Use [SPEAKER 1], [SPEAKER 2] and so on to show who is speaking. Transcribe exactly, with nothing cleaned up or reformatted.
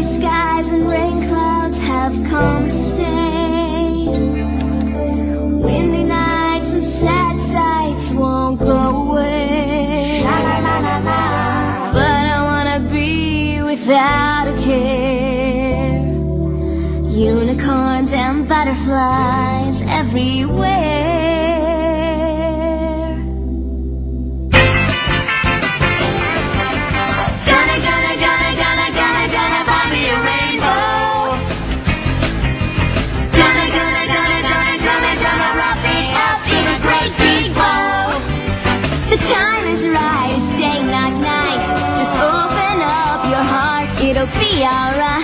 [SPEAKER 1] Cloudy skies and rain clouds have come to stay. Windy nights and sad sights won't go away. La la la la la. But I wanna be without a care. Unicorns and butterflies everywhere. Gonna, gonna, gonna, gonna, gonna, gonna buy me a rainbow. Gonna, gonna, gonna, gonna, gonna, gonna wrap me up in a great big bow. The time is right, it's day, not night. Just open up your heart, it'll be alright.